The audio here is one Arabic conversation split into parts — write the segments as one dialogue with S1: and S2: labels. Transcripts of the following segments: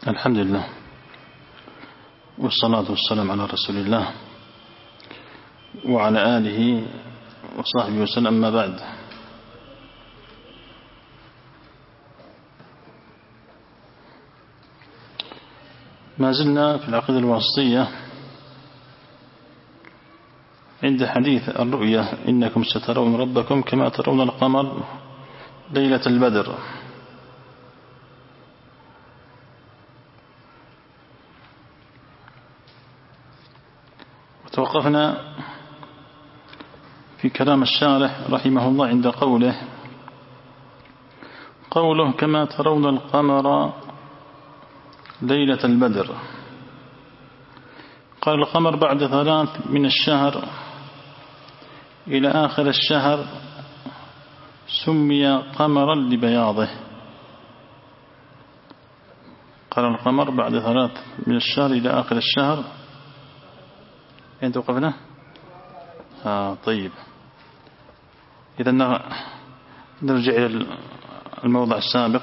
S1: الحمد لله والصلاة والسلام على رسول الله وعلى آله وصحبه وسلم. أما بعد، ما زلنا في العقيدة الواسطية عند حديث الرؤية: إنكم سترون ربكم كما ترون القمر ليلة البدر. وتوقفنا في كلام الشارح رحمه الله عند قوله كما ترون القمر ليلة البدر. قال: القمر بعد 3 من الشهر إلى آخر الشهر سمي قمرا لبياضه. قال: القمر بعد 3 من الشهر إلى آخر الشهر. أين توقفنا؟ طيب، إذا نرجع إلى الموضع السابق.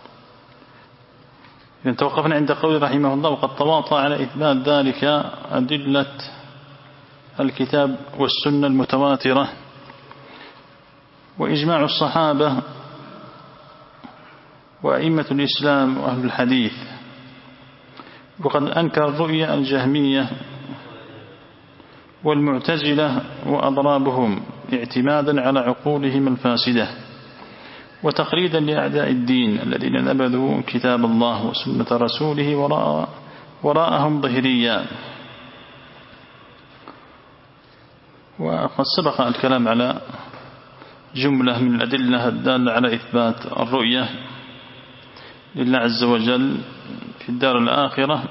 S1: إذا توقفنا عند قول رحمه الله: وقد تواطأ على إثبات ذلك أدلة الكتاب والسنة المتواترة وإجماع الصحابة وأئمة الإسلام وأهل الحديث. وقد أنكر الرؤيا الجهمية والمعتزلة وأضرابهم اعتمادا على عقولهم الفاسدة وتقليدا لأعداء الدين الذين نبذوا كتاب الله وسنة رسوله وراءهم ظهريا. وقد سبق الكلام على جملة من الأدلة الدالة على إثبات الرؤية لله عز وجل في الدار الآخرة.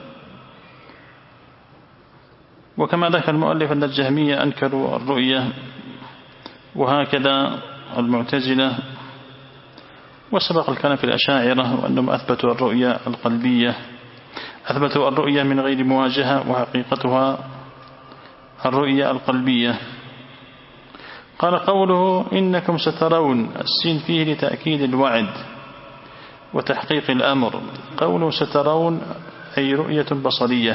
S1: وكما ذكر المؤلف أن الجهمية أنكروا الرؤية، وهكذا المعتزلة. وسبق الكلام في الأشاعرة وأنهم أثبتوا الرؤية القلبية، أثبتوا الرؤية من غير مواجهة، وحقيقتها الرؤية القلبية. قال: قوله إنكم سترون، السين فيه لتأكيد الوعد وتحقيق الأمر. قوله سترون أي رؤية بصرية.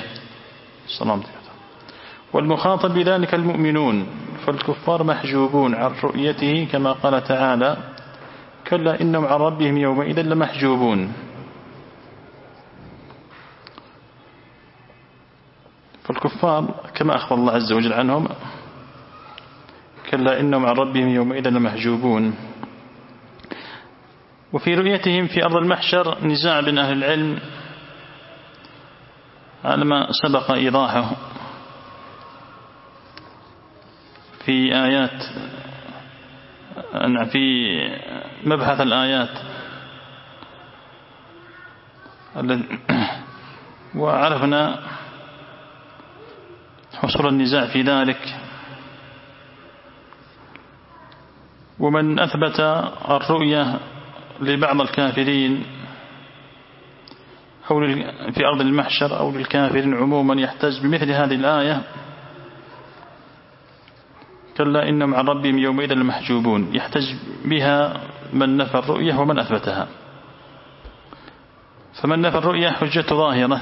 S1: والمخاطب بذلك المؤمنون، فالكفار محجوبون عن رؤيته كما قال تعالى: كلا إنهم عن ربهم يومئذ لمحجوبون. فالكفار كما أخبر الله عز وجل عنهم: كلا إنهم عن ربهم يومئذ لمحجوبون. وفي رؤيتهم في أرض المحشر نزاع بين أهل العلم على ما سبق إيضاحه في مبحث الآيات، وعرفنا حصول النزاع في ذلك. ومن أثبت الرؤية لبعض الكافرين أو في أرض المحشر أو للكافرين عموما يحتج بمثل هذه الآية: كلا إنهم عن ربهم يومئذ لمحجوبون. يحتج بها من نفى الرؤية ومن أثبتها. فمن نفى الرؤية حجته ظاهرة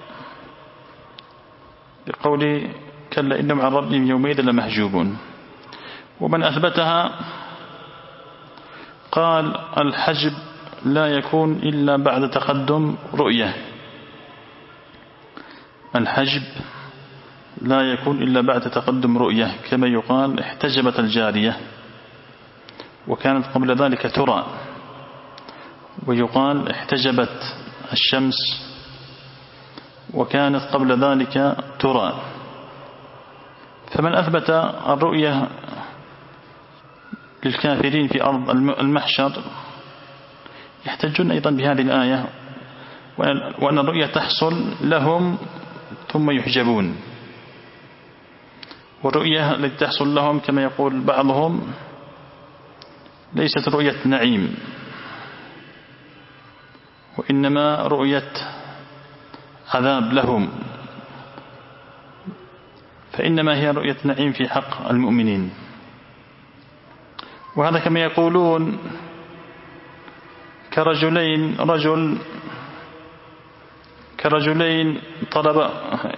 S1: بقول كلا إنهم عن ربهم يومئذ لمحجوبون. ومن أثبتها قال: الحجب لا يكون إلا بعد تقدم رؤية. الحجب لا يكون إلا بعد تقدم رؤية، كما يقال: احتجبت الجارية وكانت قبل ذلك ترى، ويقال: احتجبت الشمس وكانت قبل ذلك ترى. فمن أثبت الرؤية للكافرين في أرض المحشر يحتجون أيضا بهذه الآية، وأن الرؤية تحصل لهم ثم يحجبون. والرؤية التي تحصل لهم كما يقول بعضهم ليست رؤية نعيم، وإنما رؤية عذاب لهم، فإنما هي رؤية نعيم في حق المؤمنين. وهذا كما يقولون كرجلين، رجل كرجلين طلب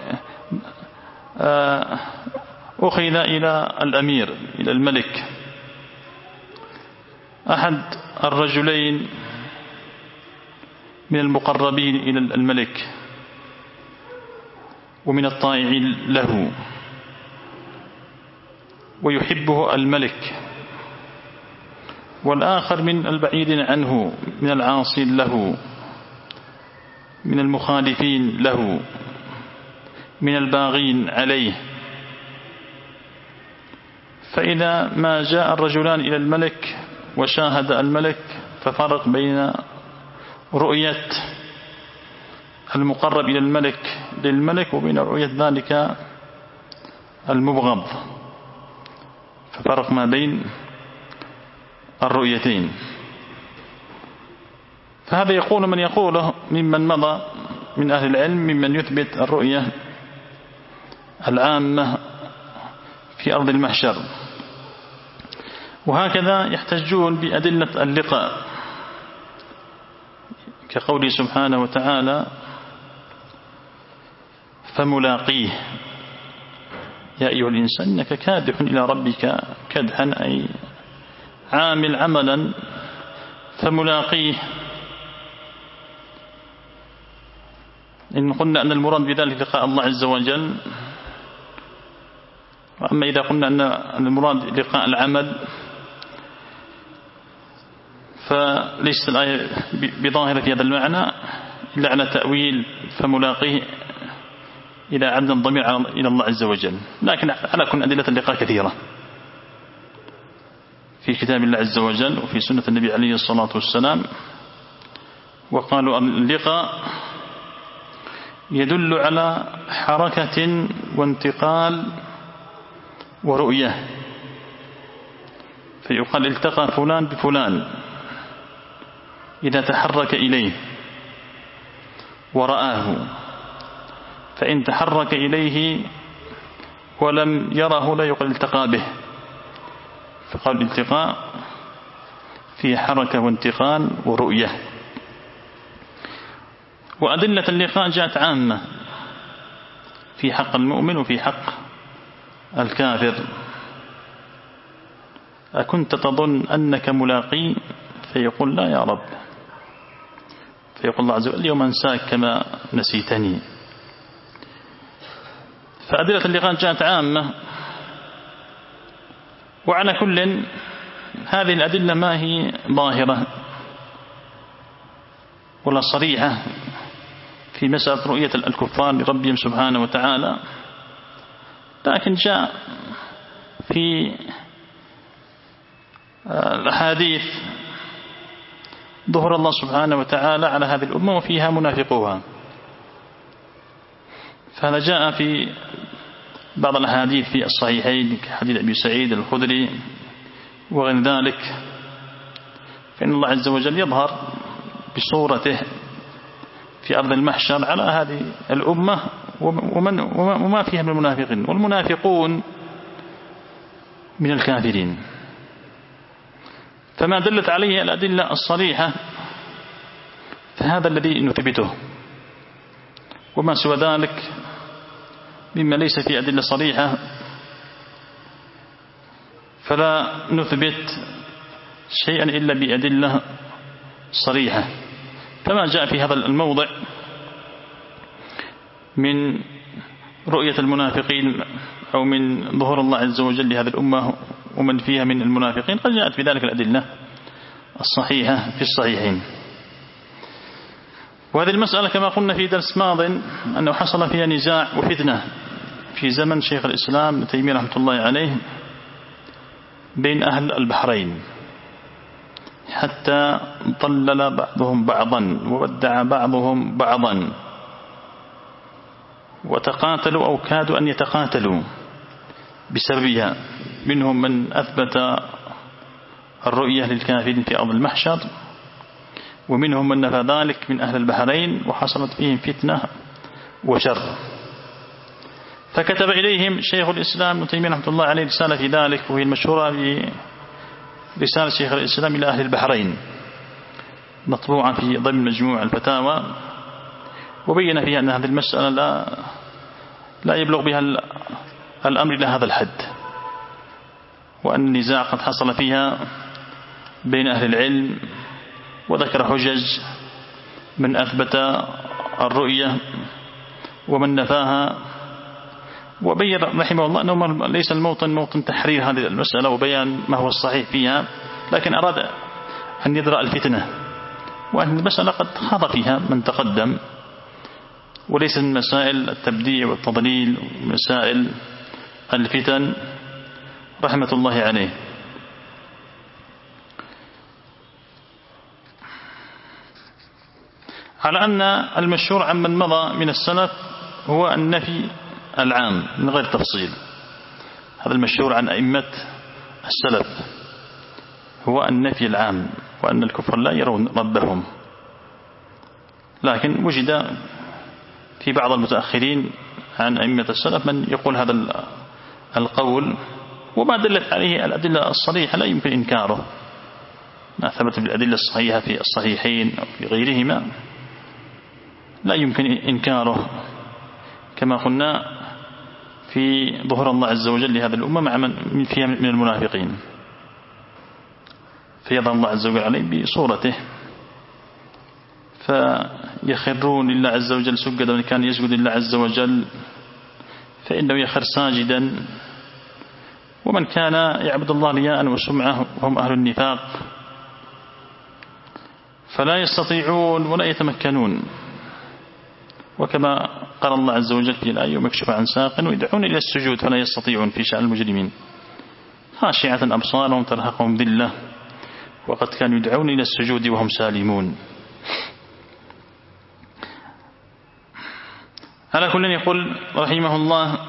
S1: أخذ إلى الأمير إلى الملك، أحد الرجلين من المقربين إلى الملك ومن الطائعين له ويحبه الملك، والآخر من البعيد عنه من العاصين له من المخالفين له من الباغين عليه. فإذا ما جاء الرجلان إلى الملك وشاهد الملك ففرق بين رؤية المقرب إلى الملك للملك وبين رؤية ذلك المبغض، ففرق ما بين الرؤيتين. فهذا يقول من يقوله ممن مضى من أهل العلم ممن يثبت الرؤية العامة في أرض المحشر. وهكذا يحتجون بأدلة اللقاء كقوله سبحانه وتعالى فملاقيه يا أيها الإنسان إنك كادح إلى ربك كدحا، أي عامل عملا فملاقيه. إن قلنا أن المراد بذلك لقاء الله عز وجل، وأما إذا قلنا أن المراد لقاء العمل فليست الآية بظاهرة في هذا المعنى إلا على تأويل فملاقيه إلى عبد ضمير إلى الله عز وجل. لكن على كل أدلة اللقاء كثيرة في كتاب الله عز وجل وفي سنة النبي عليه الصلاة والسلام. وقالوا اللقاء يدل على حركة وانتقال ورؤية، فيقال التقى فلان بفلان إذا تحرك إليه ورآه، فإن تحرك إليه ولم يره لا يقال التقى به. فقال الالتقاء في حركة وانتقال ورؤية. وأدلة اللقاء جاءت عامة في حق المؤمن وفي حق الكافر. أكنت تظن أنك ملاقي؟ فيقول لا يا رب، فيقول الله عز وجل اليوم أنساك كما نسيتني. فأدلة اللقاء جاءت عامة. وعلى كل هذه الأدلة ما هي ظاهرة ولا صريحة في مسألة رؤية الكفار لربهم سبحانه وتعالى، لكن جاء في الأحاديث ظهر الله سبحانه وتعالى على هذه الأمة وفيها منافقوها. فهذا جاء في بعض الأحاديث في الصحيحين كحديث أبي سعيد الخدري وغير ذلك، فإن الله عز وجل يظهر بصورته في أرض المحشر على هذه الأمة وما فيها من المنافقين، والمنافقون من الكافرين. فما دلت عليه الأدلة الصريحة فهذا الذي نثبته، وما سوى ذلك مما ليس في أدلة صريحة فلا نثبت شيئا إلا بأدلة صريحة. فما جاء في هذا الموضع من رؤية المنافقين أو من ظهور الله عز وجل لهذه الأمة ومن فيها من المنافقين قد جاءت في ذلك الأدلة الصحيحة في الصحيحين. وهذه المسألة كما قلنا في درس ماض أنه حصل فيها نزاع وفتنة في زمن شيخ الإسلام ابن تيمية رحمة الله عليه بين أهل البحرين، حتى ضلل بعضهم بعضا وودع بعضهم بعضا وتقاتلوا أو كادوا أن يتقاتلوا بسببها. منهم من أثبت الرؤية للكافرين في أرض المحشر، ومنهم من نفى ذلك من أهل البحرين، وحصلت فيهم فتنة وشر. فكتب إليهم شيخ الإسلام ابن تيمية رحمة الله عليه رسالة في ذلك، وهي المشهورة برسالة شيخ الإسلام إلى أهل البحرين، مطبوعة في ضمن مجموع الفتاوى، وبين فيها أن هذه المسألة لا يبلغ بها الأمر إلى هذا الحد، وأن النزاع قد حصل فيها بين أهل العلم، وذكر حجج من أثبت الرؤية ومن نفاها، وبين رحمه الله أنه ليس الموطن تحرير هذه المسألة وبيان ما هو الصحيح فيها، لكن أراد أن يدرأ الفتنة، وأن المسألة قد خاض فيها من تقدم، وليس من مسائل التبديع والتضليل ومسائل الفتن رحمة الله عليه. على أن المشهور عن من مضى من السلف هو النفي العام من غير تفصيل، هذا المشهور عن أئمة السلف هو النفي العام، وأن الكفر لا يرون ربهم. لكن وجد في بعض المتأخرين عن أئمة السلف من يقول هذا القول، وما دلت عليه الأدلة الصريحة لا يمكن إنكاره، ما ثبت بالأدلة الصحيحة في الصحيحين أو في غيرهما لا يمكن إنكاره، كما قلنا في ظهور الله عز وجل لهذا الأمة مع من فيها من المنافقين، فيظهر الله عز وجل عليه بصورته فيخرون لله عز وجل سجدا، وإن كان يسجد لله عز وجل فإنه يخر ساجدا، ومن كان يعبد الله رياء وسمعة وهم أهل النفاق فلا يستطيعون ولا يتمكنون، وكما قال الله عز وجل في الآية ومكشف عن ساق ويدعون إلى السجود فلا يستطيعون في شأن المجرمين، خاشعة أبصارهم ترهقهم ذلة وقد كانوا يدعون إلى السجود وهم سالمون. على كل يقول رحمه الله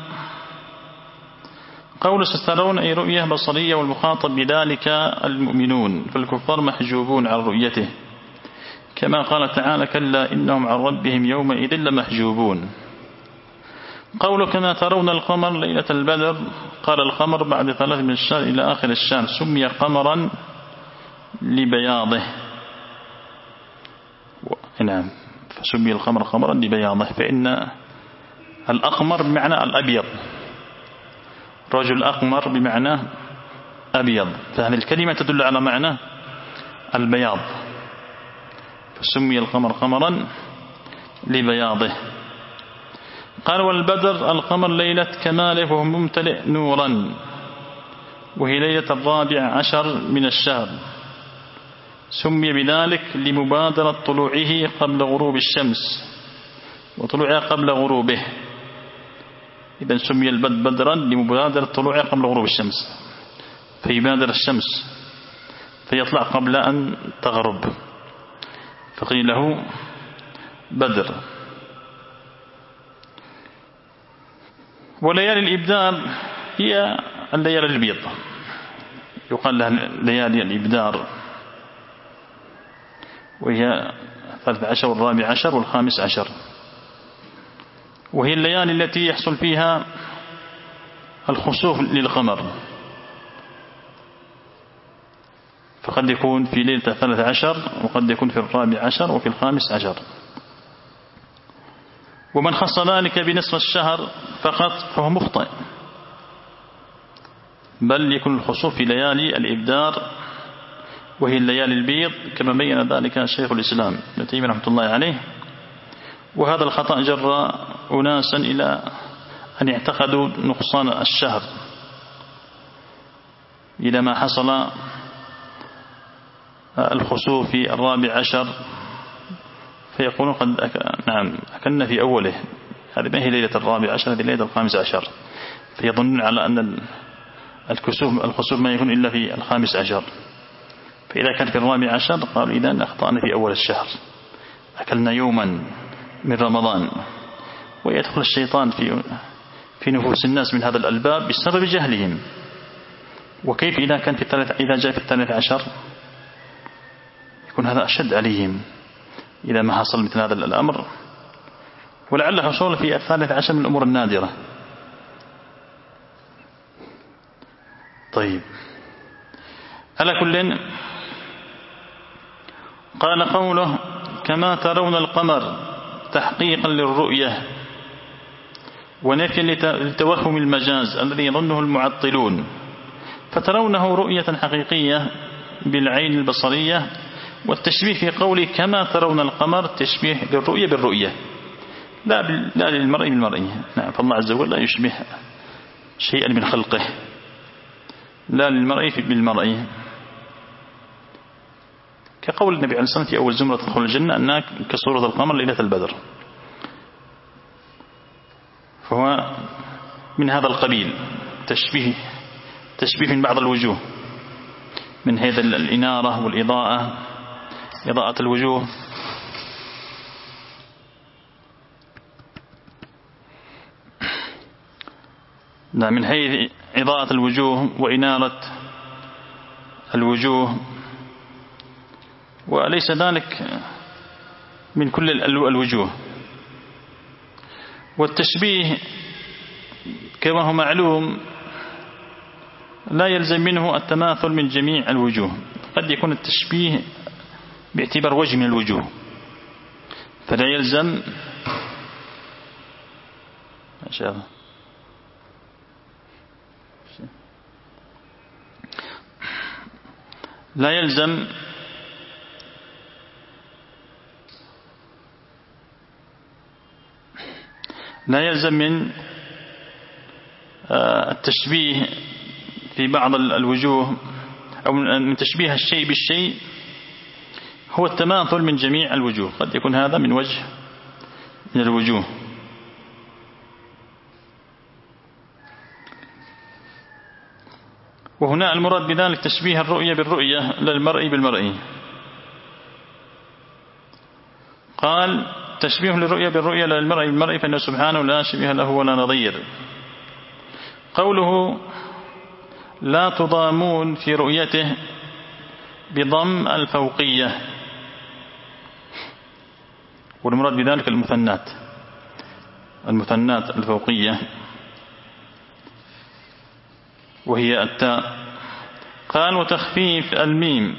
S1: قول سترون أي رؤية بصرية، والمخاطب بذلك المؤمنون، فالكفار محجوبون عن رؤيته، كما قال تعالى كلا إنهم عن ربهم يومئذ لمحجوبون. قول كما ترون القمر ليلة البدر، قال القمر بعد 3 من الشهر إلى آخر الشهر سمي قمرا لبياضه، نعم فسمي القمر قمرا لبياضه، فإن الأقمر بمعنى الأبيض، رجل أقمر بمعنى أبيض، فهذه الكلمة تدل على معنى البياض، فسمي القمر قمرا لبياضه. قال والبدر القمر ليلة كماله وهو ممتلئ نورا، وهي ليلة 14 من الشهر، سمي بذلك لمبادرة طلوعه قبل غروب الشمس وطلوعها قبل غروبه، إذا سمي بدرا لمبادرة طلوعها قبل غروب الشمس، فيبادر الشمس فيطلع قبل أن تغرب، فقيل له بدر. وليالي الإبدار هي الليالي البيض، يقال لها ليالي الإبدار، وهي 13 و14 و15، وهي الليالي التي يحصل فيها الخسوف للقمر، فقد يكون في ليلة 13 وقد يكون في 14 وفي 15. ومن خص ذلك بنصف الشهر فقط فهو مخطئ، بل يكون الخسوف في ليالي الإبدار وهي الليالي البيض، كما بين ذلك شيخ الإسلام ابن تيمية رحمة الله عليه. وهذا الخطأ جر أناسا إلى أن يعتقدوا نقصان الشهر إذا ما حصل الخسوف في 14، فيقولون قد نعم أكلنا في أوله، هذه ما هي ليلة 14، هذه ليلة 15، فيظنون على أن الخسوف ما يكون إلا في 15، فإذا كان في 14 قالوا إذا أخطأنا في أول الشهر، أكلنا يوما من رمضان. ويدخل الشيطان في نفوس الناس من هذا الألباب بسبب جهلهم. وكيف إذا جاء في 13 يكون هذا أشد عليهم إذا ما حصل مثل هذا الأمر، ولعل حصول في 13 من الأمور النادرة. طيب، على كل قال قوله كما ترون القمر وتحقيقا للرؤية ونفيا لتوهم المجاز الذي يظنه المعطلون، فترونه رؤية حقيقية بالعين البصرية. والتشبيه في قوله كما ترون القمر تشبيه للرؤية بالرؤية لا للمرء بالمرء. نعم، فالله عز وجل لا يشبه شيئا من خلقه، لا للمرء بالمرء، كقول النبي عليه الصلاة والسلام في أول زمرة تدخل الجنة أنها كصورة القمر ليلة البدر، فهو من هذا القبيل تشبيه من بعض الوجوه، من هذا الإنارة والإضاءة، إضاءة الوجوه. نعم، من حيث إضاءة الوجوه وإنارة الوجوه، وليس ذلك من كل الوجوه. والتشبيه كما هو معلوم لا يلزم منه التماثل من جميع الوجوه، قد يكون التشبيه باعتبار وجه من الوجوه، فلا يلزم لا يلزم من التشبيه في بعض الوجوه أو من تشبيه الشيء بالشيء هو التماثل من جميع الوجوه، قد يكون هذا من وجه من الوجوه. وهنا المراد بذلك تشبيه الرؤية بالرؤية لا المرء بالمرء. قال تشبيه للرؤية بالرؤية لا المرء بالمرء فإنه سبحانه لا شبيه له ولا نظير. قوله لا تضامون في رؤيته بضم الفوقية، والمراد بذلك المثنات الفوقية وهي التاء. قال وتخفيف الميم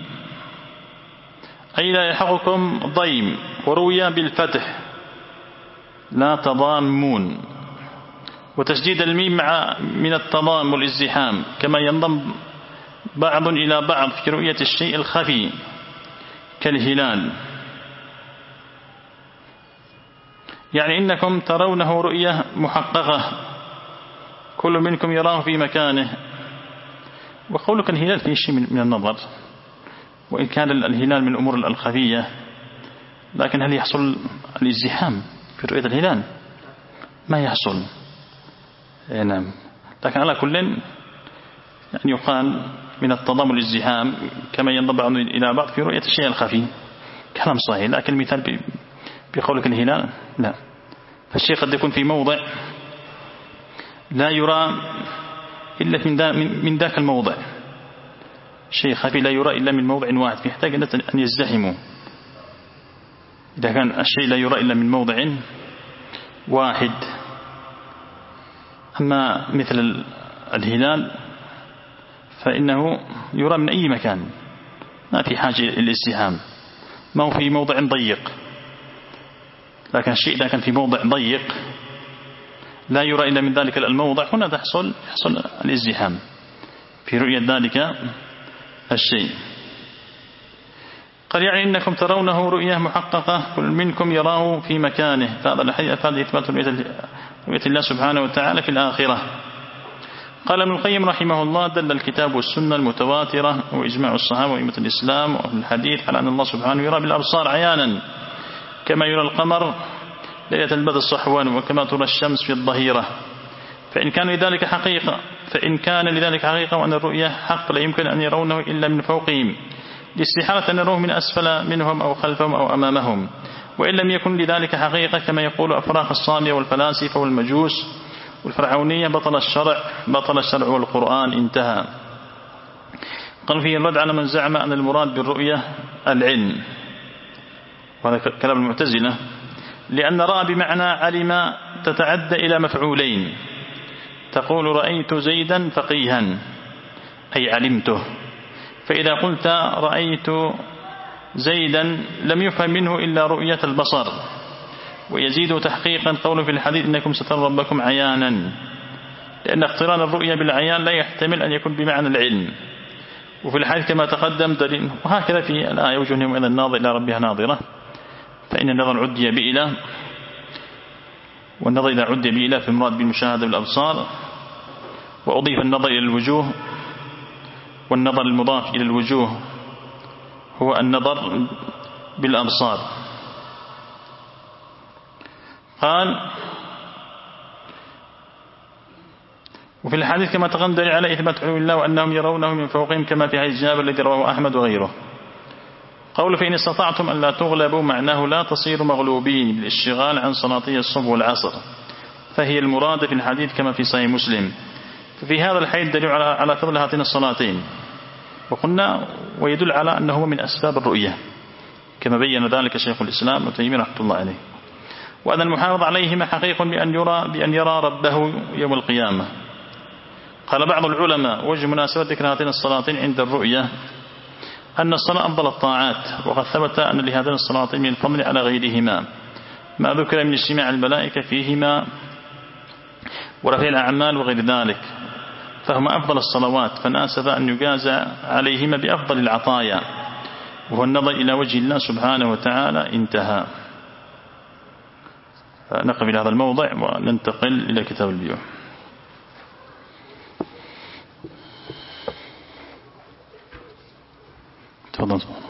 S1: أي لا يلحقكم ضيم، وروي بالفتح لا تضامون، وتشديد الميم من التضام والازدحام كما ينضم بعض إلى بعض في رؤية الشيء الخفي كالهلال. يعني إنكم ترونه رؤية محققة كل منكم يراه في مكانه. وقولك الهلال فيه شيء من النظر، وإن كان الهلال من الأمور الخفية، لكن هل يحصل الازدحام في رؤية الهلال؟ ما يحصل. نعم، لكن على كل يعني يقال من التضامن والازدحام كما ينضم بعض إلى بعض في رؤية الشيء الخفي، كلام صحيح. لكن المثال بقولك الهلال لا، فالشيء قد يكون في موضع لا يرى إلا من ذاك الموضع، شيء خفي لا يرى إلا من موضع واحد، فيحتاج أن يزدحموا. إذا كان الشيء لا يرى إلا من موضع واحد. أما مثل الهلال فإنه يرى من أي مكان، ما في حاجة للازدحام، ما هو في موضع ضيق. لكن الشيء إذا كان في موضع ضيق لا يرى إلا من ذلك الموضع، هنا يحصل الازدحام في رؤية ذلك الشيء. قال يعني إنكم ترونه رؤية محققة كل منكم يراه في مكانه، فهذا الحديث أفاد إثبات رؤية الله سبحانه وتعالى في الآخرة. قال ابن القيم رحمه الله دل الكتاب والسنة المتواترة وإجماع الصحابة وأئمة الإسلام وأهل الحديث على أن الله سبحانه يرى بالأبصار عيانا كما يرى القمر ليلة البدر الصحوان وكما ترى الشمس في الظهيرة. فإن كان لذلك حقيقة وأن الرؤية حق لا يمكن أن يرونه إلا من فوقهم، لاستحالة أن يروه من أسفل منهم أو خلفهم أو أمامهم. وإن لم يكن لذلك حقيقة كما يقول أفراق الصامية والفلاسفة والمجوس والفرعونية بطل الشرع والقرآن. انتهى. قال فيه الرد على من زعم أن المراد بالرؤية العلم، وهذا كلام المعتزلة، لأن رأى بمعنى علم تتعدى إلى مفعولين، تقول رأيت زيدا فقيها أي علمته، فإذا قلت رأيت زيدا لم يفهم منه إلا رؤية البصر، ويزيد تحقيقا قوله في الحديث إنكم سترون ربكم عيانا، لأن اقتران الرؤية بالعيان لا يحتمل أن يكون بمعنى العلم، وفي الحديث كما تقدم دليل. وهكذا في الآية وجوه يومئذ ناظرة إلى ربها ناظرة، فإن النظر عدي بإله، والنظر إذا عدي بإله في المراد بالمشاهدة بالأبصار، وأضيف النظر إلى الوجوه، والنظر المضاف إلى الوجوه هو النظر بالأبصار. قال وفي الحديث كما تقدم دليل على إثبات علو الله وأنهم يرونه من فوقهم كما في حديث جابر الذي رواه أحمد وغيره. قول فإن استطعتم أن لا تغلبوا معناه لا تصيروا مغلوبين بالاشتغال عن صلاتي الصبح والعصر، فهي المراد في الحديث كما في صحيح مسلم. ففي هذا الحديث دليل على فضل هاتين الصلاتين، وقلنا ويدل على أنه من أسباب الرؤية كما بين ذلك شيخ الإسلام ابن تيمية رحمة الله عليه، وأن المحافظ عليهما حقيق بأن يرى ربه يوم القيامة. قال بعض العلماء وجه مناسبة ذكر هاتين الصلاتين عند الرؤية أن الصلاة أفضل الطاعات، وقد ثبت أن لهاتين الصلاتين من الفضل على غيرهما ما ذكر من اجتماع الملائكة فيهما ورفع الأعمال وغير ذلك، فهما أفضل الصلوات، فناسب أن يجازى عليهما بأفضل العطايا وهو النظر إلى وجه الله سبحانه وتعالى. انتهى. نقف إلى هذا الموضع وننتقل إلى كتاب البيوع. تفضل.